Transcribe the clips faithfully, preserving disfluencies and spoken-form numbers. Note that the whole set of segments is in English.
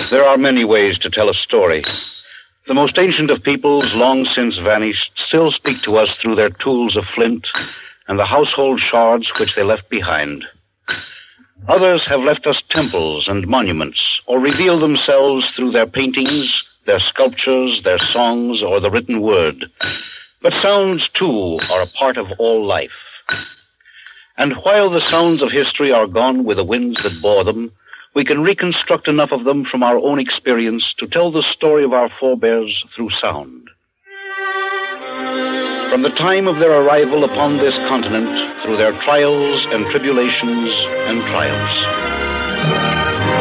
There are many ways to tell a story. The most ancient of peoples, long since vanished, still speak to us through their tools of flint and the household shards which they left behind. Others have left us temples and monuments, or revealed themselves through their paintings, their sculptures, their songs, or the written word. But sounds, too, are a part of all life. And while the sounds of history are gone with the winds that bore them, we can reconstruct enough of them from our own experience to tell the story of our forebears through sound. From the time of their arrival upon this continent, through their trials and tribulations and triumphs.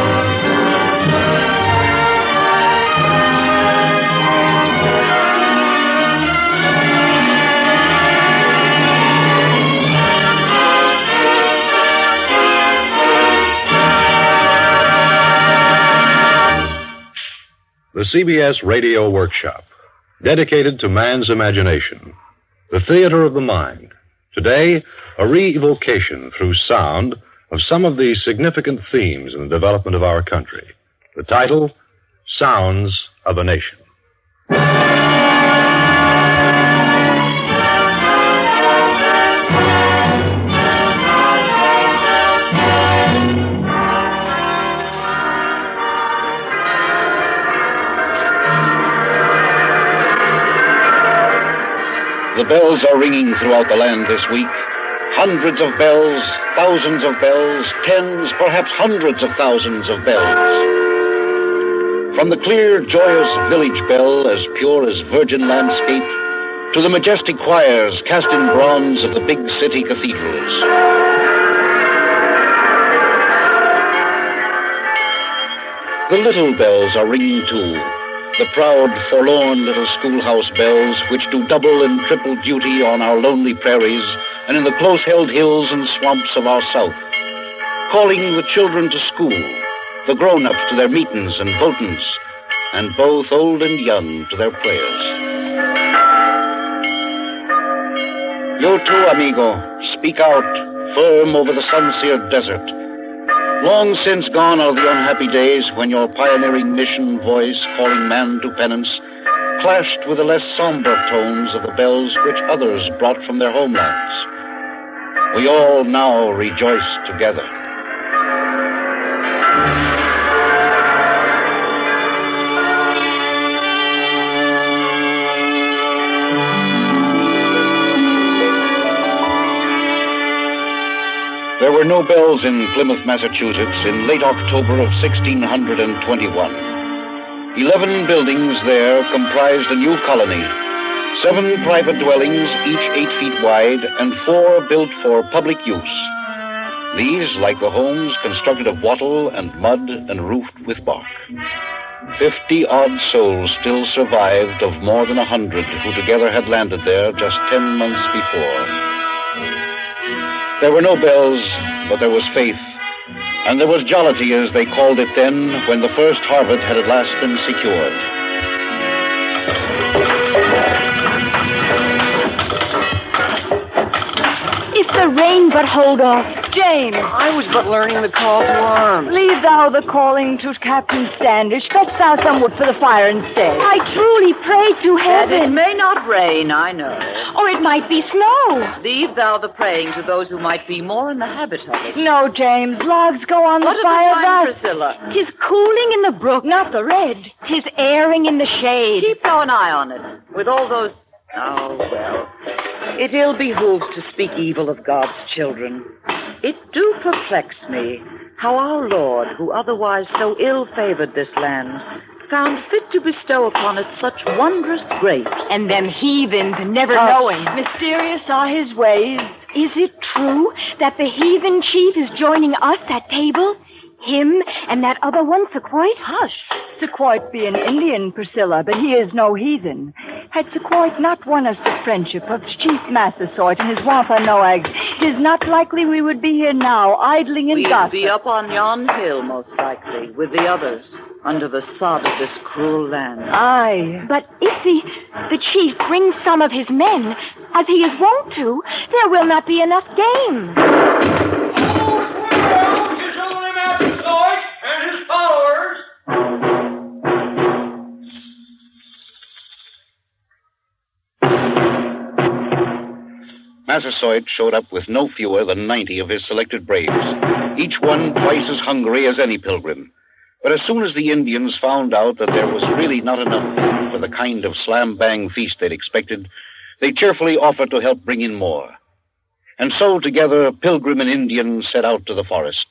The C B S Radio Workshop, dedicated to man's imagination, the theater of the mind. Today, a re-evocation through sound of some of the significant themes in the development of our country. The title, Sounds of a Nation. The bells are ringing throughout the land this week. Hundreds of bells, thousands of bells, tens, perhaps hundreds of thousands of bells. From the clear, joyous village bell, as pure as virgin landscape, to the majestic choirs cast in bronze of the big city cathedrals. The little bells are ringing too. The proud, forlorn little schoolhouse bells which do double and triple duty on our lonely prairies and in the close-held hills and swamps of our south, calling the children to school, the grown-ups to their meetings and votings, and both old and young to their prayers. You too, amigo, speak out, firm over the sun-seared desert. Long since gone are the unhappy days when your pioneering mission voice calling man to penance clashed with the less somber tones of the bells which others brought from their homelands. We all now rejoice together. There were no bells in Plymouth, Massachusetts in late October of sixteen twenty-one. Eleven buildings there comprised a new colony. Seven private dwellings, each eight feet wide, and four built for public use. These, like the homes, constructed of wattle and mud and roofed with bark. Fifty-odd souls still survived of more than a hundred who together had landed there just ten months before. There were no bells, but there was faith, and there was jollity, as they called it then, when the first harvest had at last been secured. If the rain but hold off, James. I was but learning the call to arms. Leave thou the calling to Captain Standish. Fetch thou some wood for the fire instead. I truly pray to heaven. That it may not rain, I know. Or it might be snow. Leave thou the praying to those who might be more in the habit of it. No, James. Logs go on what the fire What of the wine, thus. Priscilla? Tis cooling in the brook, not the red. Tis airing in the shade. Keep thou an eye on it. With all those... Oh, well. It ill behooves to speak evil of God's children. It do perplex me how our Lord, who otherwise so ill-favored this land, found fit to bestow upon it such wondrous grapes. And them heathens never Hush. knowing. Mysterious are his ways. Is it true that the heathen chief is joining us at table? Him and that other one, Sequoit? Hush. Sequoit be an Indian, Priscilla, but he is no heathen. Had Sequoit not won us the friendship of Chief Massasoit and his Wampanoag, it is not likely we would be here now, idling in We'd gossip. be up on yon hill, most likely, with the others, under the sod of this cruel land. Aye. But if the, the chief brings some of his men, as he is wont to, there will not be enough game. And his followers. Massasoit showed up with no fewer than ninety of his selected braves, each one twice as hungry as any pilgrim. But as soon as the Indians found out that there was really not enough food for the kind of slam-bang feast they'd expected, they cheerfully offered to help bring in more. And so together, Pilgrim and Indian set out to the forest.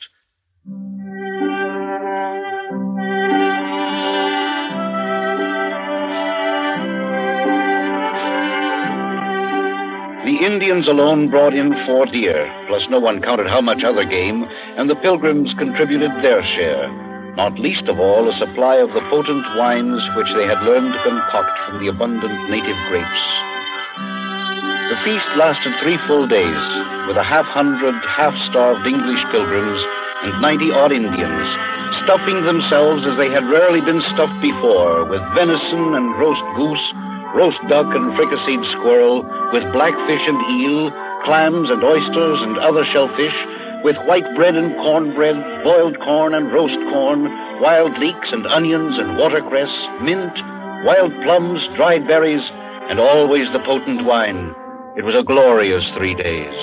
The Indians alone brought in four deer, plus no one counted how much other game, and the Pilgrims contributed their share, not least of all a supply of the potent wines which they had learned to concoct from the abundant native grapes. The feast lasted three full days, with a half-hundred, half-starved English pilgrims and ninety-odd Indians, stuffing themselves as they had rarely been stuffed before, with venison and roast goose, roast duck and fricasseed squirrel, with blackfish and eel, clams and oysters and other shellfish, with white bread and cornbread, boiled corn and roast corn, wild leeks and onions and watercress, mint, wild plums, dried berries, and always the potent wine. It was a glorious three days.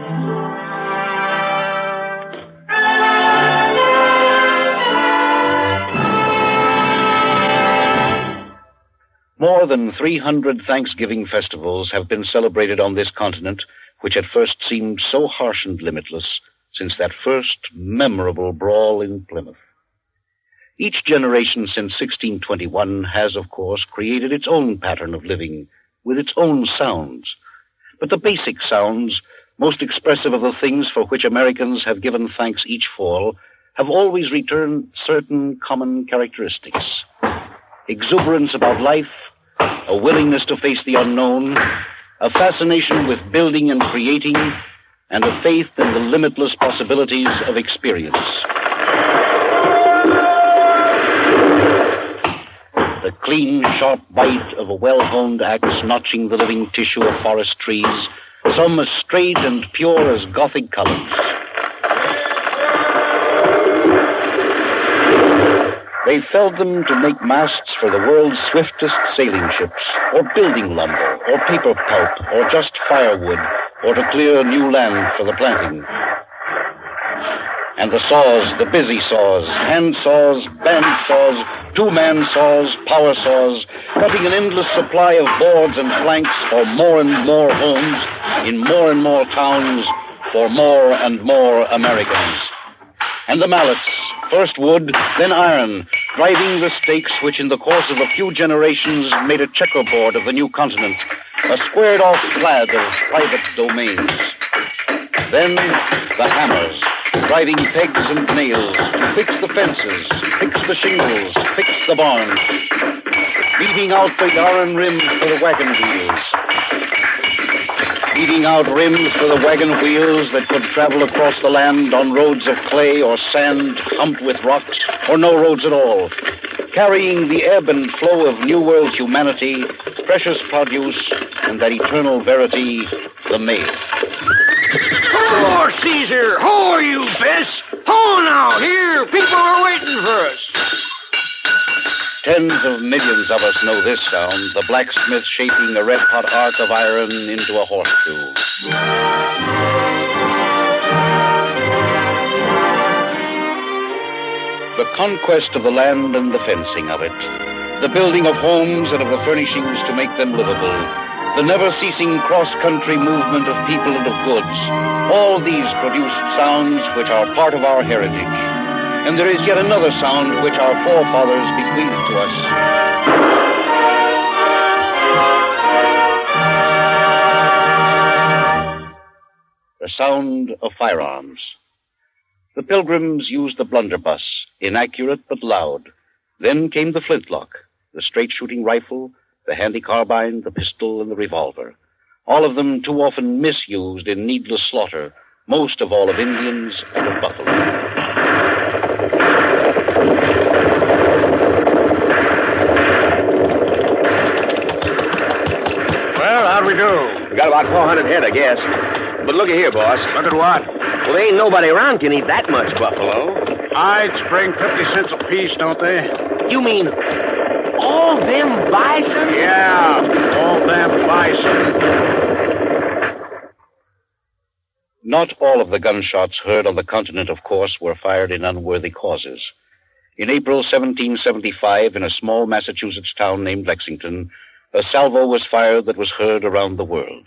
More than three hundred Thanksgiving festivals have been celebrated on this continent, which at first seemed so harsh and limitless, since that first memorable brawl in Plymouth. Each generation since sixteen twenty-one has, of course, created its own pattern of living, with its own sounds. But the basic sounds, most expressive of the things for which Americans have given thanks each fall, have always returned certain common characteristics. Exuberance about life, a willingness to face the unknown, a fascination with building and creating, and a faith in the limitless possibilities of experience. The clean, sharp bite of a well-honed axe notching the living tissue of forest trees, some as straight and pure as Gothic columns. They felled them to make masts for the world's swiftest sailing ships, or building lumber, or paper pulp, or just firewood, or to clear new land for the planting. And the saws, the busy saws, hand saws, band saws, two-man saws, power saws, cutting an endless supply of boards and planks for more and more homes, in more and more towns, for more and more Americans. And the mallets, first wood, then iron, driving the stakes which in the course of a few generations made a checkerboard of the new continent, a squared-off clad of private domains. Then the hammers, driving pegs and nails, to fix the fences, fix the shingles, fix the barns, beating out the yarn rims for the wagon wheels, beating out rims for the wagon wheels that could travel across the land on roads of clay or sand, humped with rocks, or no roads at all, carrying the ebb and flow of New World humanity, precious produce, and that eternal verity, the mail. Ho, Caesar! Ho, you Bess! Ho now! Here! People are waiting for us! Tens of millions of us know this sound, the blacksmith shaping a red-hot arc of iron into a horseshoe. The conquest of the land and the fencing of it, the building of homes and of the furnishings to make them livable, the never-ceasing cross-country movement of people and of goods, all these produced sounds which are part of our heritage. And there is yet another sound which our forefathers bequeathed to us. The sound of firearms. The Pilgrims used the blunderbuss, inaccurate but loud. Then came the flintlock, the straight-shooting rifle, the handy carbine, the pistol, and the revolver. All of them too often misused in needless slaughter, most of all of Indians and of buffalo. Well, how'd we do? We got about four hundred head, I guess. But looky here, boss. Look at what? Well, there ain't nobody around can eat that much buffalo. Hides bring fifty cents apiece, don't they? You mean all them bison? Yeah, all them bison. Not all of the gunshots heard on the continent, of course, were fired in unworthy causes. In April seventeen seventy-five, in a small Massachusetts town named Lexington, a salvo was fired that was heard around the world.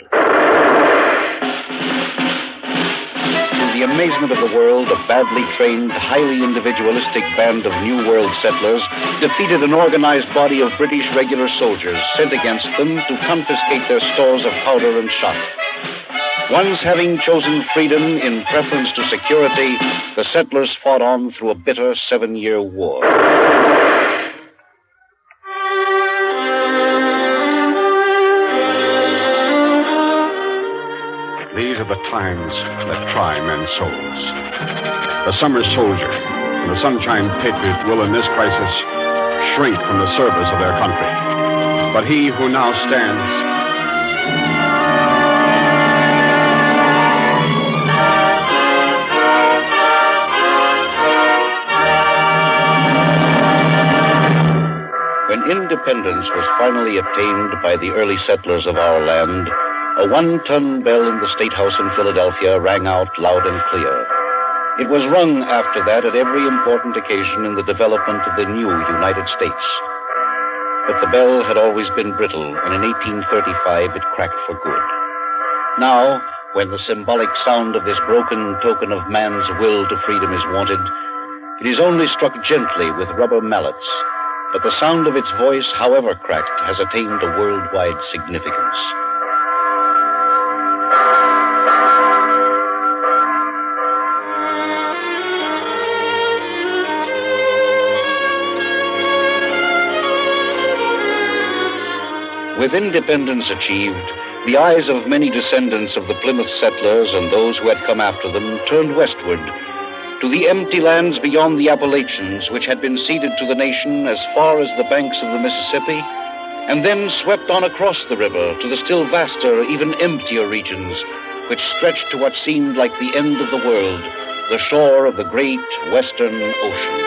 To the amazement of the world, a badly trained, highly individualistic band of New World settlers defeated an organized body of British regular soldiers sent against them to confiscate their stores of powder and shot. Once having chosen freedom in preference to security, the settlers fought on through a bitter seven-year war. These are the times that try men's souls. The summer soldier and the sunshine patriot will in this crisis shrink from the service of their country. But he who now stands When independence was finally obtained by the early settlers of our land, a one-ton bell in the State House in Philadelphia rang out loud and clear. It was rung after that at every important occasion in the development of the new United States. But the bell had always been brittle, and in eighteen thirty-five it cracked for good. Now, when the symbolic sound of this broken token of man's will to freedom is wanted, it is only struck gently with rubber mallets. But the sound of its voice, however cracked, has attained a worldwide significance. With independence achieved, the eyes of many descendants of the Plymouth settlers and those who had come after them turned westward to the empty lands beyond the Appalachians, which had been ceded to the nation as far as the banks of the Mississippi, and then swept on across the river to the still vaster, even emptier regions, which stretched to what seemed like the end of the world, the shore of the great Western Ocean.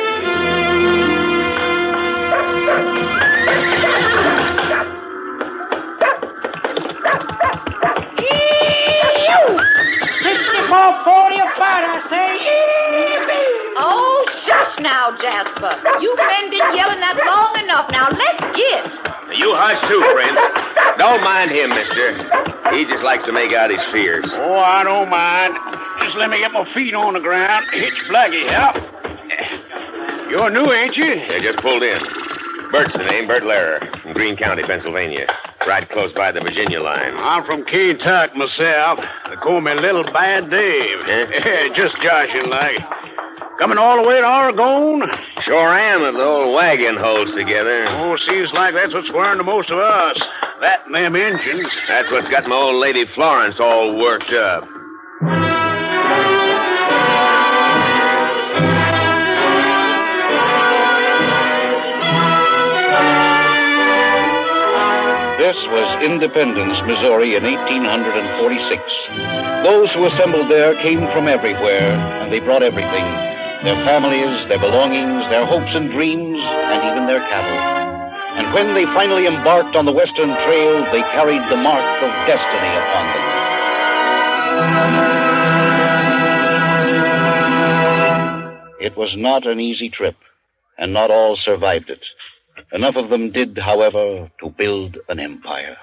fifty-four forty-five, I say. Oh, shush now, Jasper. You've been been yelling that long enough. Now, let's get. You hush too, Prince. Don't mind him, mister. He just likes to make out his fears. Oh, I don't mind. Just let me get my feet on the ground. Hitch Blackie up. You're new, ain't you? They just pulled in. Bert's the name, Bert Lehrer, from Greene County, Pennsylvania. Right close by the Virginia line. I'm from Kentucky myself. They call me Little Bad Dave. Eh? Just joshing like. Coming all the way to Oregon? Sure am if the old wagon holds together. Oh, seems like that's what's worrying the most of us. That and them engines. That's what's got my old lady Florence all worked up. This was Independence, Missouri in eighteen forty-six. Those who assembled there came from everywhere, and they brought everything. Their families, their belongings, their hopes and dreams, and even their cattle. And when they finally embarked on the Western Trail, they carried the mark of destiny upon them. It was not an easy trip, and not all survived it. Enough of them did, however, to build an empire.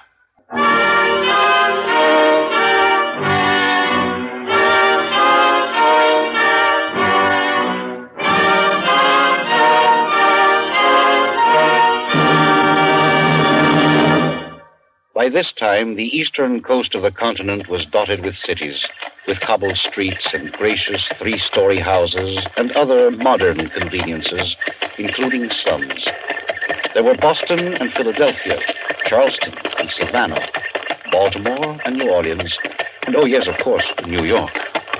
By this time, the eastern coast of the continent was dotted with cities, with cobbled streets and gracious three-story houses and other modern conveniences, including slums. There were Boston and Philadelphia, Charleston and Savannah, Baltimore and New Orleans, and, oh yes, of course, New York.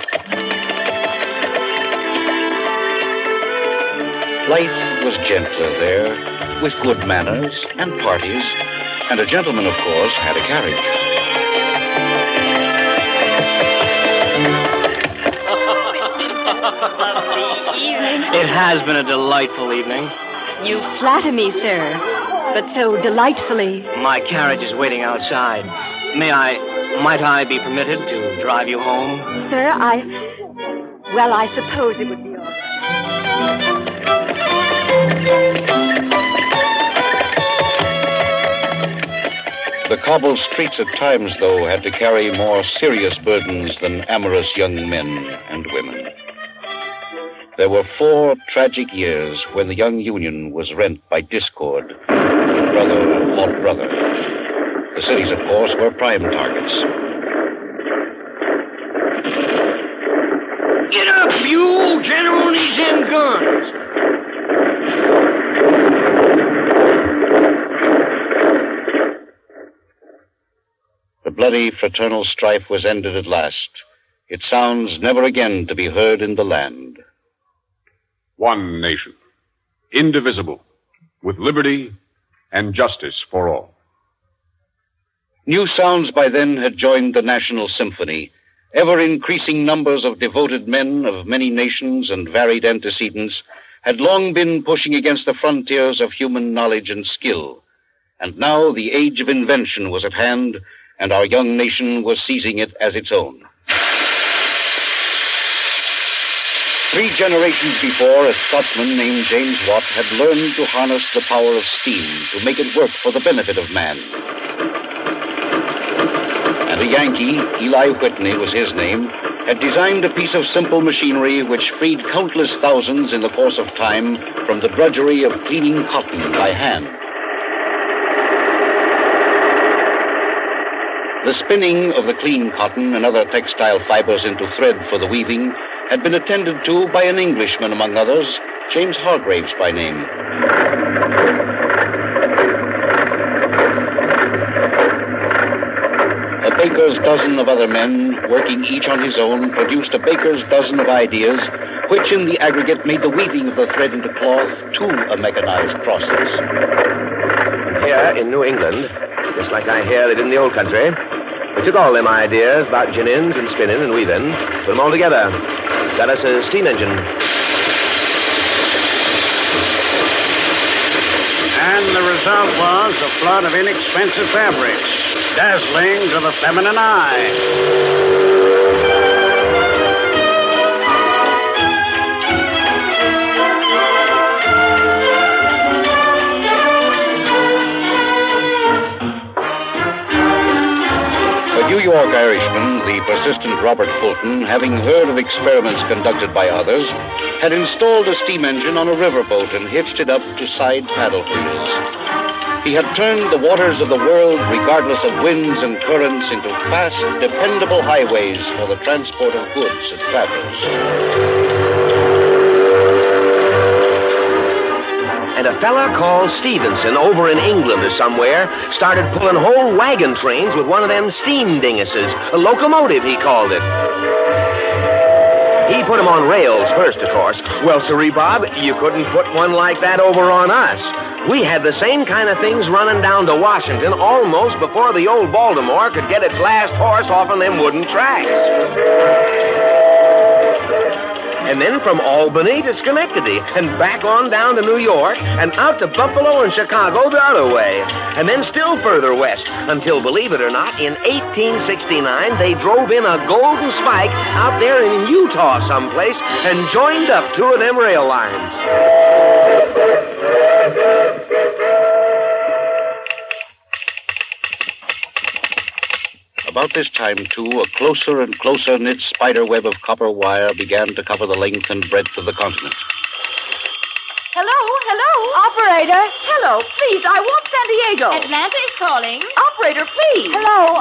Life was gentler there, with good manners and parties, and a gentleman, of course, had a carriage. It has been a delightful evening. You flatter me, sir, but so delightfully. My carriage is waiting outside. May I Might I be permitted to drive you home? Sir, I... Well, I suppose it would be all right. The cobbled streets at times, though, had to carry more serious burdens than amorous young men and women. There were four tragic years when the young Union was rent by discord. Brother fought brother. The cities, of course, were prime targets. Get up, you! General needs them guns. The bloody fraternal strife was ended at last, its sounds never again to be heard in the land. One nation, indivisible, with liberty and justice for all. New sounds by then had joined the national symphony. Ever-increasing numbers of devoted men of many nations and varied antecedents had long been pushing against the frontiers of human knowledge and skill. And now the age of invention was at hand, and our young nation was seizing it as its own. Three generations before, a Scotsman named James Watt had learned to harness the power of steam to make it work for the benefit of man. And a Yankee, Eli Whitney was his name, had designed a piece of simple machinery which freed countless thousands in the course of time from the drudgery of cleaning cotton by hand. The spinning of the clean cotton and other textile fibers into thread for the weaving had been attended to by an Englishman, among others, James Hargraves by name. A baker's dozen of other men, working each on his own, produced a baker's dozen of ideas, which in the aggregate made the weaving of the thread into cloth too a mechanized process. Here in New England, just like I hear it in the old country, we took all them ideas about ginnins and spinning and weaving, put them all together, got us a steam engine. And the result was a flood of inexpensive fabrics, dazzling to the feminine eye. New York Irishman, the persistent Robert Fulton, having heard of experiments conducted by others, had installed a steam engine on a riverboat and hitched it up to side paddle wheels. He had turned the waters of the world, regardless of winds and currents, into fast, dependable highways for the transport of goods and travelers. And a fella called Stevenson over in England or somewhere started pulling whole wagon trains with one of them steam dinguses. A locomotive, he called it. He put them on rails first, of course. Well, sirree, Bob, you couldn't put one like that over on us. We had the same kind of things running down to Washington almost before the old Baltimore could get its last horse off on them wooden tracks. And then from Albany to Schenectady, and back on down to New York, and out to Buffalo and Chicago the other way. And then still further west, until, believe it or not, in eighteen sixty-nine, they drove in a golden spike out there in Utah someplace and joined up two of them rail lines. About this time, too, a closer and closer knit spider web of copper wire began to cover the length and breadth of the continent. Hello, hello. Operator. Hello, please, I want San Diego. Atlanta is calling. Operator, please. Hello,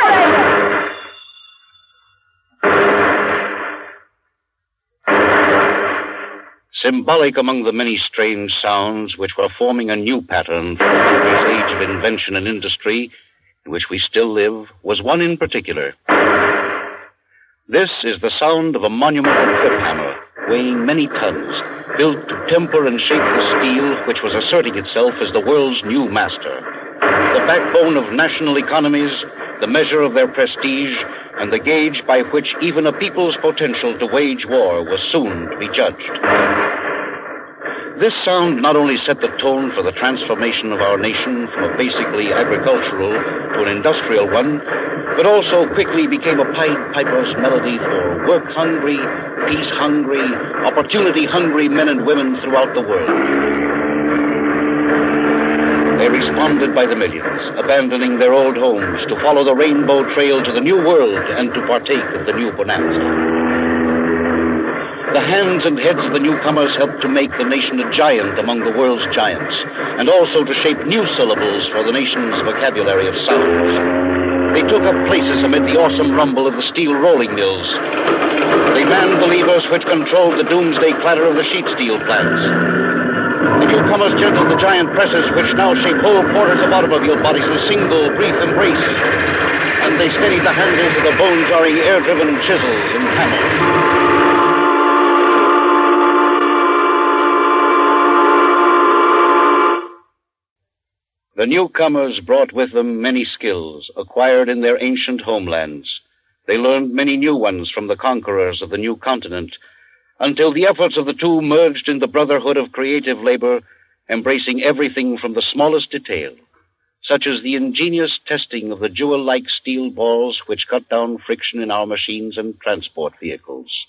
Operator. Symbolic among the many strange sounds which were forming a new pattern for the country's age of invention and industry, in which we still live, was one in particular. This is the sound of a monumental trip hammer, weighing many tons, built to temper and shape the steel which was asserting itself as the world's new master, the backbone of national economies, the measure of their prestige, and the gauge by which even a people's potential to wage war was soon to be judged. This sound not only set the tone for the transformation of our nation from a basically agricultural to an industrial one, but also quickly became a Pied Piper's melody for work-hungry, peace-hungry, opportunity-hungry men and women throughout the world. They responded by the millions, abandoning their old homes to follow the rainbow trail to the new world and to partake of the new bonanza. The hands and heads of the newcomers helped to make the nation a giant among the world's giants, and also to shape new syllables for the nation's vocabulary of sounds. They took up places amid the awesome rumble of the steel rolling mills. They manned the levers which controlled the doomsday clatter of the sheet steel plants. The newcomers gentled the giant presses which now shape whole quarters of automobile bodies in a single brief embrace. And they steadied the handles of the bone-jarring air-driven chisels and hammers. The newcomers brought with them many skills acquired in their ancient homelands. They learned many new ones from the conquerors of the new continent, until the efforts of the two merged in the brotherhood of creative labor, embracing everything from the smallest detail, such as the ingenious testing of the jewel-like steel balls which cut down friction in our machines and transport vehicles.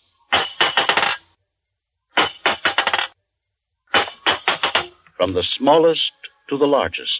From the smallest to the largest.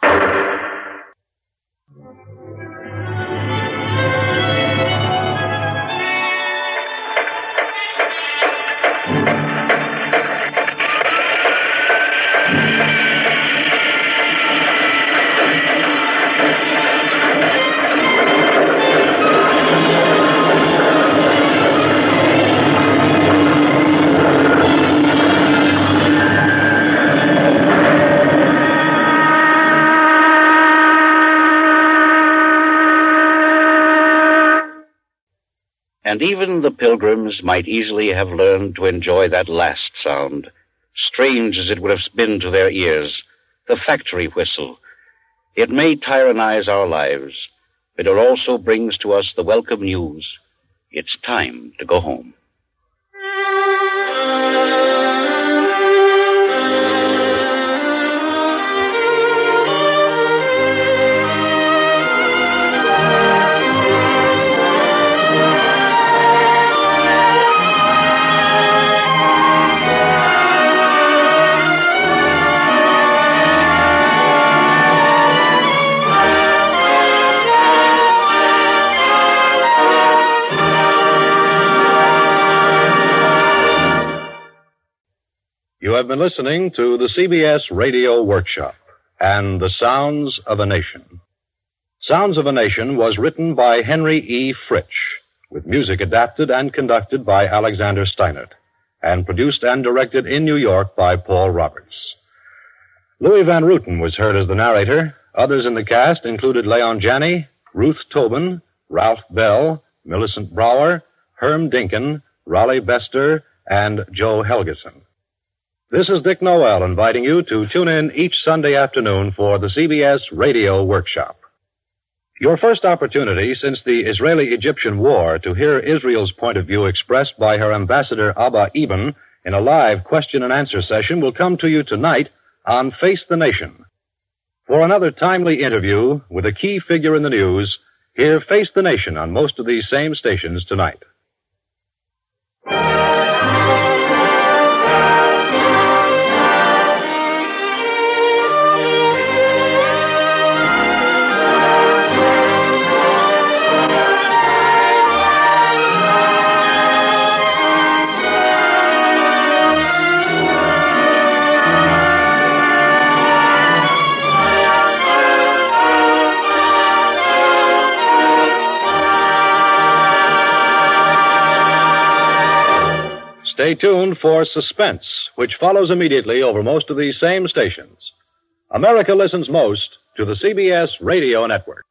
And even the pilgrims might easily have learned to enjoy that last sound, strange as it would have been to their ears, the factory whistle. It may tyrannize our lives, but it also brings to us the welcome news. It's time to go home. You have been listening to the C B S Radio Workshop and The Sounds of a Nation. Sounds of a Nation was written by Henry E. Fritsch, with music adapted and conducted by Alexander Steinert, and produced and directed in New York by Paul Roberts. Louis Van Rooten was heard as the narrator. Others in the cast included Leon Janney, Ruth Tobin, Ralph Bell, Millicent Brower, Herm Dinkin, Raleigh Bester, and Joe Helgeson. This is Dick Noel inviting you to tune in each Sunday afternoon for the C B S Radio Workshop. Your first opportunity since the Israeli-Egyptian War to hear Israel's point of view expressed by her ambassador Abba Eban in a live question and answer session will come to you tonight on Face the Nation. For another timely interview with a key figure in the news, hear Face the Nation on most of these same stations tonight. Stay tuned for Suspense, which follows immediately over most of these same stations. America listens most to the C B S Radio Network.